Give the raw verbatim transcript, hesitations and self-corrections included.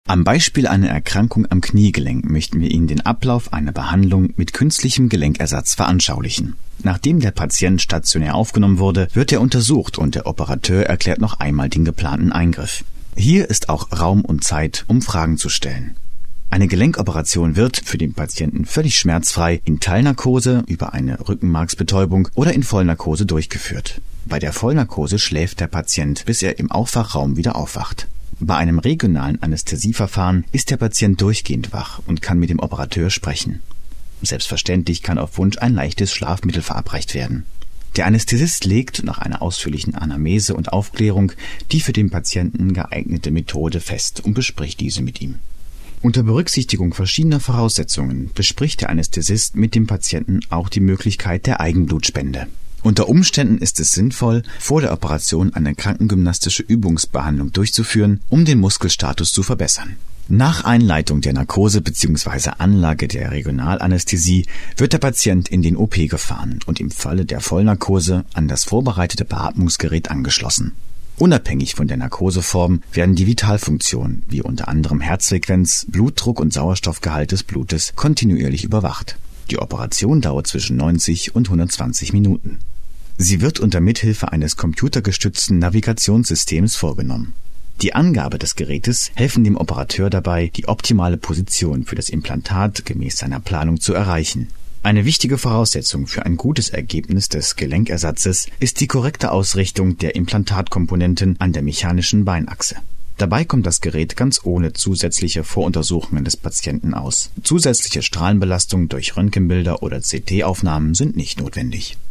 Am Beispiel einer Erkrankung am Kniegelenk möchten wir Ihnen den Ablauf einer Behandlung mit künstlichem Gelenkersatz veranschaulichen. Nachdem der Patient stationär aufgenommen wurde, wird er untersucht und der Operateur erklärt noch einmal den geplanten Eingriff. Hier ist auch Raum und Zeit, um Fragen zu stellen. Eine Gelenkoperation wird für den Patienten völlig schmerzfrei in Teilnarkose, über eine Rückenmarksbetäubung oder in Vollnarkose durchgeführt. Bei der Vollnarkose schläft der Patient, bis er im Aufwachraum wieder aufwacht. Bei einem regionalen Anästhesieverfahren ist der Patient durchgehend wach und kann mit dem Operateur sprechen. Selbstverständlich kann auf Wunsch ein leichtes Schlafmittel verabreicht werden. Der Anästhesist legt nach einer ausführlichen Anamnese und Aufklärung die für den Patienten geeignete Methode fest und bespricht diese mit ihm. Unter Berücksichtigung verschiedener Voraussetzungen bespricht der Anästhesist mit dem Patienten auch die Möglichkeit der Eigenblutspende. Unter Umständen ist es sinnvoll, vor der Operation eine krankengymnastische Übungsbehandlung durchzuführen, um den Muskelstatus zu verbessern. Nach Einleitung der Narkose bzw. Anlage der Regionalanästhesie wird der Patient in den O P gefahren und im Falle der Vollnarkose an das vorbereitete Beatmungsgerät angeschlossen. Unabhängig von der Narkoseform werden die Vitalfunktionen, wie unter anderem Herzfrequenz, Blutdruck und Sauerstoffgehalt des Blutes, kontinuierlich überwacht. Die Operation dauert zwischen neunzig und hundertzwanzig Minuten. Sie wird unter Mithilfe eines computergestützten Navigationssystems vorgenommen. Die Angabe des Gerätes helfen dem Operateur dabei, die optimale Position für das Implantat gemäß seiner Planung zu erreichen. Eine wichtige Voraussetzung für ein gutes Ergebnis des Gelenkersatzes ist die korrekte Ausrichtung der Implantatkomponenten an der mechanischen Beinachse. Dabei kommt das Gerät ganz ohne zusätzliche Voruntersuchungen des Patienten aus. Zusätzliche Strahlenbelastung durch Röntgenbilder oder C T-Aufnahmen sind nicht notwendig.